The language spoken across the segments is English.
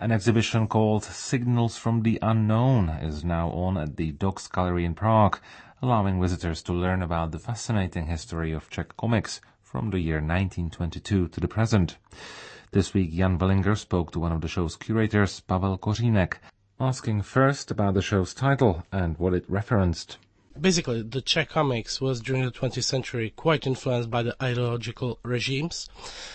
An exhibition called Signals from the Unknown is now on at the Dogs Gallery in Prague, allowing visitors to learn about the fascinating history of Czech comics from the year 1922 to the present. This week, Jan Bellinger spoke to one of the show's curators, Pavel Kořínek, asking first about the show's title and what it referenced. Basically, the Czech comics was during the 20th century quite influenced by the ideological regimes,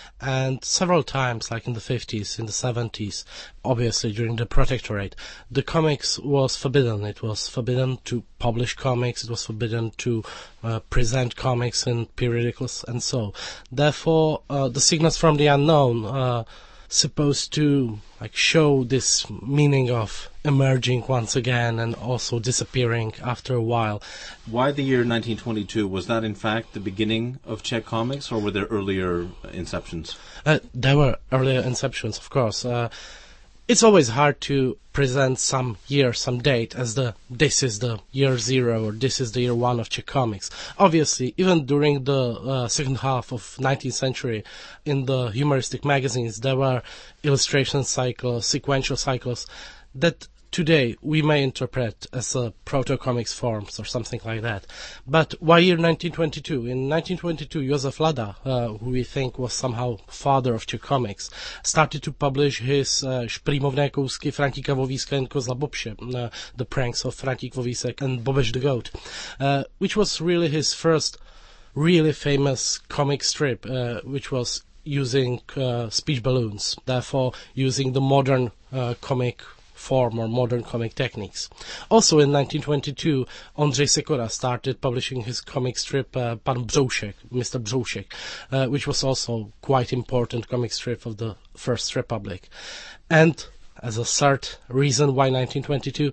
and several times, like in the 50s, in the 70s, obviously during the Protectorate, the comics was forbidden. It was forbidden to publish comics, it was forbidden to present comics in periodicals, and so. Therefore, the Signals from the Unknown supposed to show this meaning of emerging once again and also disappearing after a while. Why the year 1922? Was that in fact the beginning of Czech comics, or were there earlier inceptions? There were earlier inceptions, of course. It's always hard to present some year, some date as this is the year zero or this is the year one of Czech comics. Obviously, even during the second half of 19th century, in the humoristic magazines, there were illustration cycles, sequential cycles that today we may interpret as proto-comics forms or something like that. But why year 1922? In 1922, Josef Lada, who we think was somehow father of Czech comics, started to publish his Šprýmovné kousky Frantíka Vovíska and Kozla Bobše, the pranks of Frantík Vovísek and Bobeš the Goat, which was really his first really famous comic strip, which was using speech balloons, therefore using the modern comic form or modern comic techniques. Also in 1922, Ondřej Sekora started publishing his comic strip Pan Broušek, Mr. Broušek, which was also quite important comic strip of the First Republic. And as a third reason why 1922,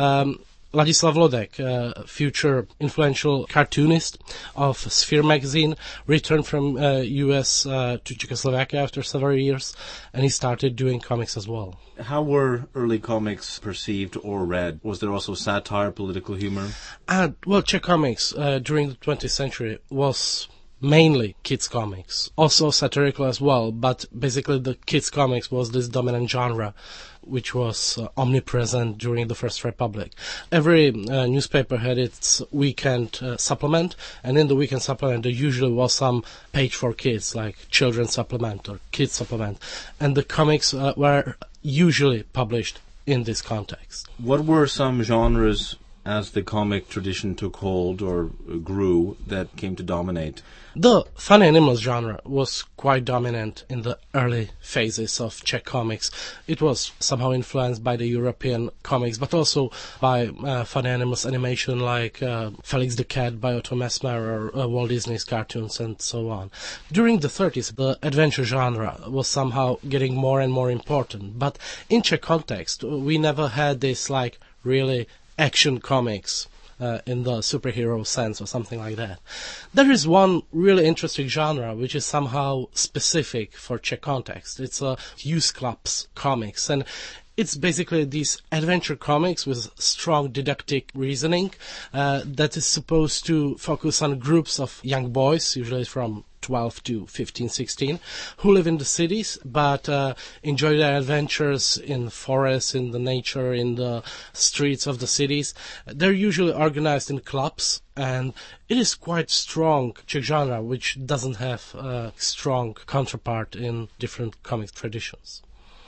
Ladislav Lodek, future influential cartoonist of Sphere magazine, returned from US to Czechoslovakia after several years, and he started doing comics as well. How were early comics perceived or read? Was there also satire, political humor? Well, Czech comics during the 20th century was mainly kids comics, also satirical as well, but basically the kids comics was this dominant genre which was omnipresent during the First Republic. Every newspaper had its weekend supplement, and in the weekend supplement there usually was some page for kids, like children's supplement or kids supplement, and the comics were usually published in this context. What were some genres, as the comic tradition took hold or grew, that came to dominate? The funny animals genre was quite dominant in the early phases of Czech comics. It was somehow influenced by the European comics, but also by funny animals animation like Felix the Cat by Otto Messmer or Walt Disney's cartoons and so on. During the 30s, the adventure genre was somehow getting more and more important, but in Czech context, we never had this really action comics in the superhero sense or something like that. There is one really interesting genre which is somehow specific for Czech context. It's youth clubs comics, and it's basically these adventure comics with strong didactic reasoning that is supposed to focus on groups of young boys, usually from 12 to 15, 16, who live in the cities but enjoy their adventures in forests, in the nature, in the streets of the cities. They're usually organized in clubs, and it is quite strong Czech genre, which doesn't have a strong counterpart in different comic traditions.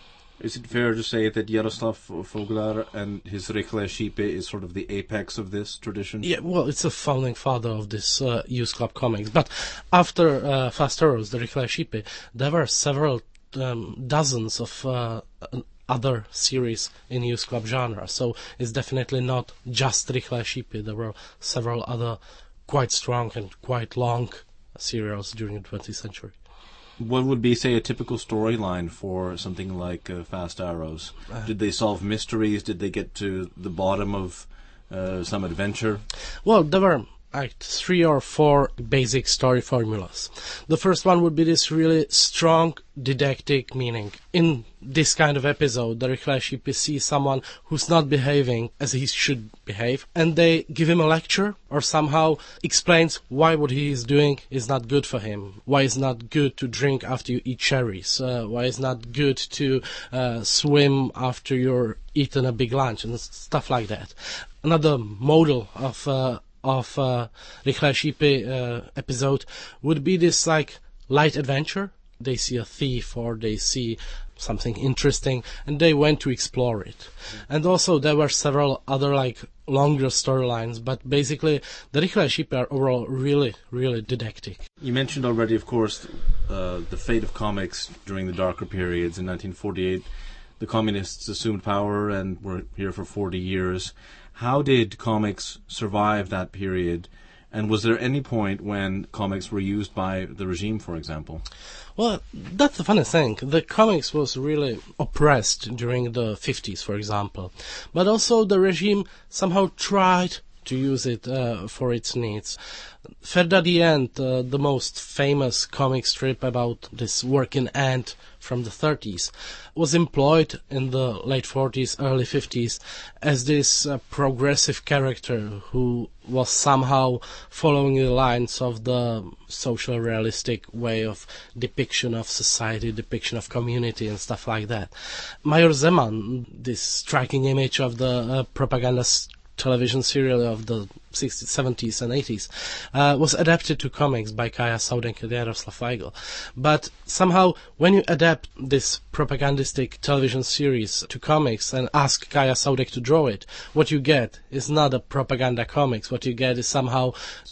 Is it fair to say that Jaroslav Foglar and his Rychlé šípy is sort of the apex of this tradition? Yeah, well, it's a founding father of this youth club comics. But after Fast Arrows, the Rychlé šípy, there were several dozens of other series in youth club genre. So it's definitely not just Rychlé šípy. There were several other quite strong and quite long serials during the 20th century. What would be, say, a typical storyline for something like Fast Arrows? Did they solve mysteries? Did they get to the bottom of some adventure? Well, there were like 3 or 4 basic story formulas. The first one would be this really strong didactic meaning. In this kind of episode, the Rychlé šípy see someone who's not behaving as he should behave, and they give him a lecture or somehow explains why what he is doing is not good for him, why it's not good to drink after you eat cherries, why it's not good to swim after you're eaten a big lunch, and stuff like that. Another model of Rychlé šípy episode would be this like light adventure. They see a thief or they see something interesting and they went to explore it. And also there were several other like longer storylines, but basically the Rychlé šípy are overall really, really didactic. You mentioned already, of course, the fate of comics during the darker periods. In 1948, the communists assumed power and were here for 40 years. How did comics survive that period? And was there any point when comics were used by the regime, for example? Well, that's the funny thing. The comics was really oppressed during the 50s, for example. But also the regime somehow tried to use it for its needs. Ferda the Ant, the most famous comic strip about this working ant from the 30s, was employed in the late 40s, early 50s as this progressive character who was somehow following the lines of the social realistic way of depiction of society, depiction of community and stuff like that. Major Zeman, this striking image of the propaganda television serial of the 60s, 70s and 80s, was adapted to comics by Kaja Saudek and Jaroslav Weigl. But somehow, when you adapt this propagandistic television series to comics and ask Kaja Saudek to draw it, what you get is not a propaganda comics. What you get is somehow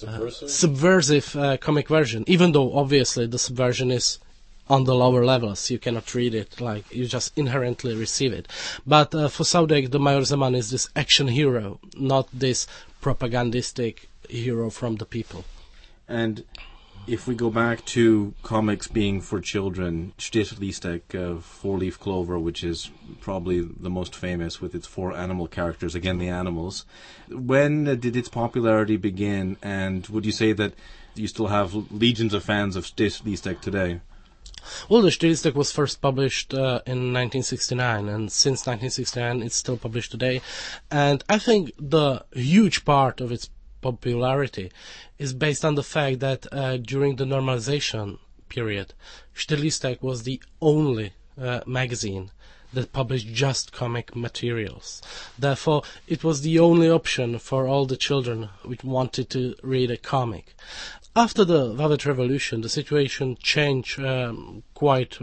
subversive comic version, even though obviously the subversion is on the lower levels. You cannot read it, like you just inherently receive it. But for Saudek, the Major Zeman is this action hero, not this propagandistic hero from the people. And if we go back to comics being for children, Čtyřlístek, Four-Leaf Clover, which is probably the most famous with its 4 animal characters, again the animals, when did its popularity begin, and would you say that you still have legions of fans of Čtyřlístek today? Well, the Čtyřlístek was first published in 1969, and since 1969 it's still published today. And I think the huge part of its popularity is based on the fact that during the normalization period, Čtyřlístek was the only magazine that published just comic materials. Therefore, it was the only option for all the children who wanted to read a comic. After the Velvet Revolution, the situation changed quite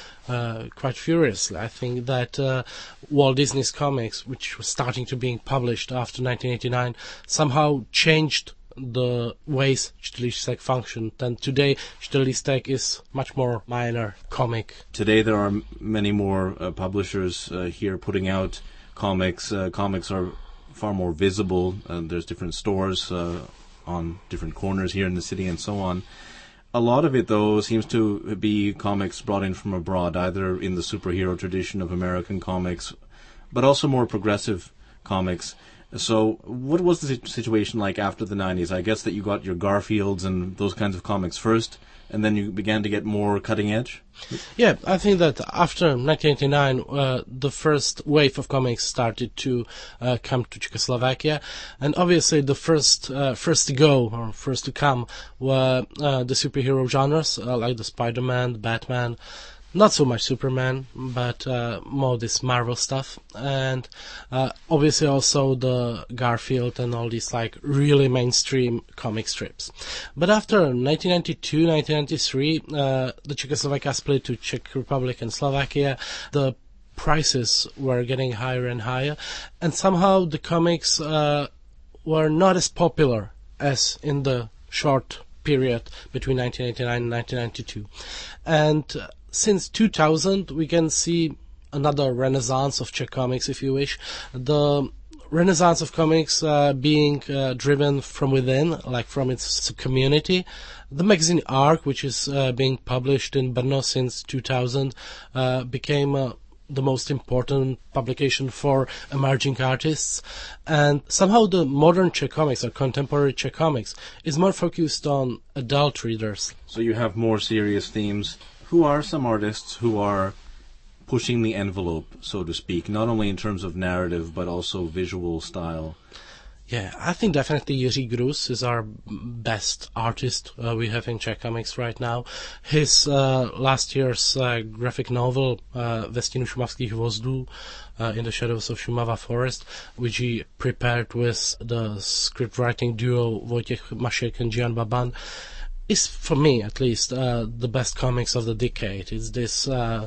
furiously. I think that Walt Disney's comics, which was starting to being published after 1989, somehow changed the ways Čtyřlístek functioned. And today, Čtyřlístek is much more minor comic. Today there are many more publishers here putting out comics. Comics are far more visible. There's different stores on different corners here in the city and so on. A lot of it, though, seems to be comics brought in from abroad, either in the superhero tradition of American comics, but also more progressive comics. So what was the situation like after the 90s? I guess that you got your Garfields and those kinds of comics first, and then you began to get more cutting edge? Yeah, I think that after 1989, the first wave of comics started to come to Czechoslovakia, and obviously the first to come were the superhero genres, like the Spider-Man, the Batman, not so much Superman, but more this Marvel stuff, and obviously also the Garfield and all these like really mainstream comic strips. But after 1992, 1993, the Czechoslovakia split to Czech Republic and Slovakia. The prices were getting higher and higher, and somehow the comics were not as popular as in the short period between 1989 and 1992. And since 2000, we can see another renaissance of Czech comics, if you wish. The renaissance of comics being driven from within, like from its community. The magazine Arc, which is being published in Brno since 2000, became a the most important publication for emerging artists. And somehow the modern Czech comics or contemporary Czech comics is more focused on adult readers. So you have more serious themes. Who are some artists who are pushing the envelope, so to speak, not only in terms of narrative but also visual style? Yeah, I think definitely Jiří Grus is our best artist we have in Czech comics right now. His last year's graphic novel, Ve stínu šumavských vozdů, In the Shadows of Šumava Forest, which he prepared with the script writing duo Vojtěch Mašek and Gian Baban, is, for me at least, the best comics of the decade. It's this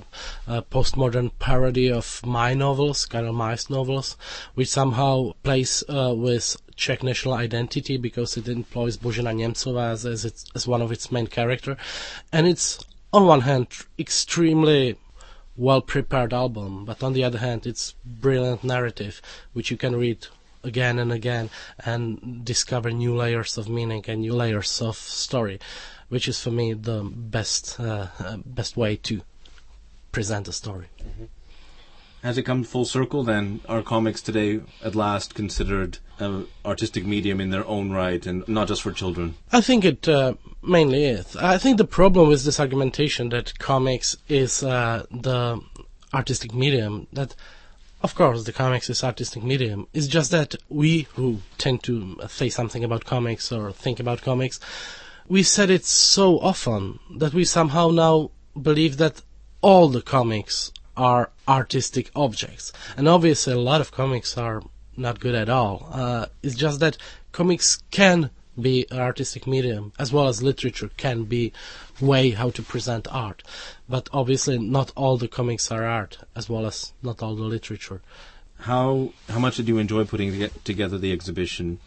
postmodern parody of my novels, Karel May's novels, which somehow plays with Czech national identity because it employs Božena Němcová as one of its main characters. And it's, on one hand, extremely well-prepared album, but on the other hand, it's brilliant narrative, which you can read again and again and discover new layers of meaning and new layers of story, which is for me the best way to present a story. Mm-hmm. Has it come full circle then? Are comics today at last considered an artistic medium in their own right and not just for children? I think it mainly is. I think the problem with this argumentation that comics is the artistic medium, that of course, the comics is artistic medium. It's just that we who tend to say something about comics or think about comics, we said it so often that we somehow now believe that all the comics are artistic objects. And obviously a lot of comics are not good at all. It's just that comics can be an artistic medium, as well as literature can be way how to present art. But obviously not all the comics are art, as well as not all the literature. How much did you enjoy putting together the exhibition?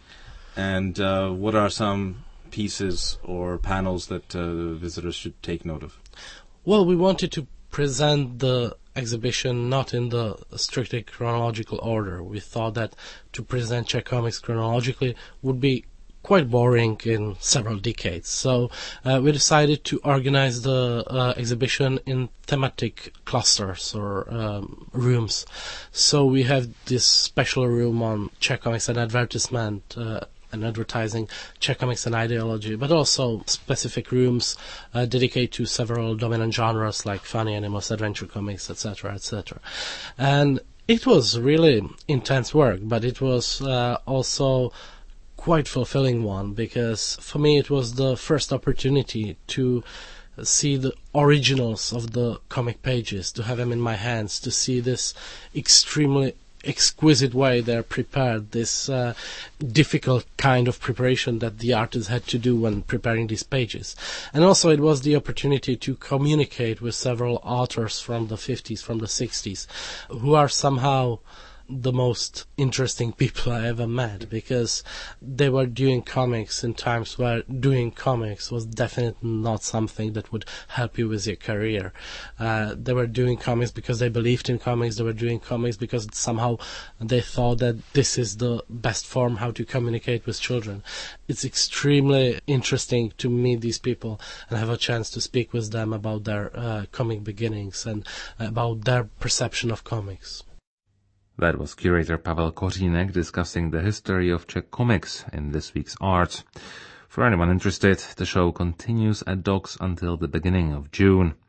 And what are some pieces or panels that visitors should take note of? Well, we wanted to present the exhibition not in the strictly chronological order. We thought that to present Czech comics chronologically would be quite boring in several decades. So we decided to organize the exhibition in thematic clusters or rooms. So we have this special room on Czech comics and advertisement and advertising, Czech comics and ideology, but also specific rooms dedicated to several dominant genres like funny animals, adventure comics, etc., etc. And it was really intense work, but it was also quite fulfilling one, because for me it was the first opportunity to see the originals of the comic pages, to have them in my hands, to see this extremely exquisite way they're prepared, this difficult kind of preparation that the artists had to do when preparing these pages. And also it was the opportunity to communicate with several authors from the 50s, from the 60s, who are somehow the most interesting people I ever met, because they were doing comics in times where doing comics was definitely not something that would help you with your career. They were doing comics because they believed in comics. They were doing comics because somehow they thought that this is the best form how to communicate with children. It's extremely interesting to meet these people and have a chance to speak with them about their comic beginnings and about their perception of comics. That was curator Pavel Kořínek discussing the history of Czech comics in this week's Art. For anyone interested, the show continues at Docs until the beginning of June.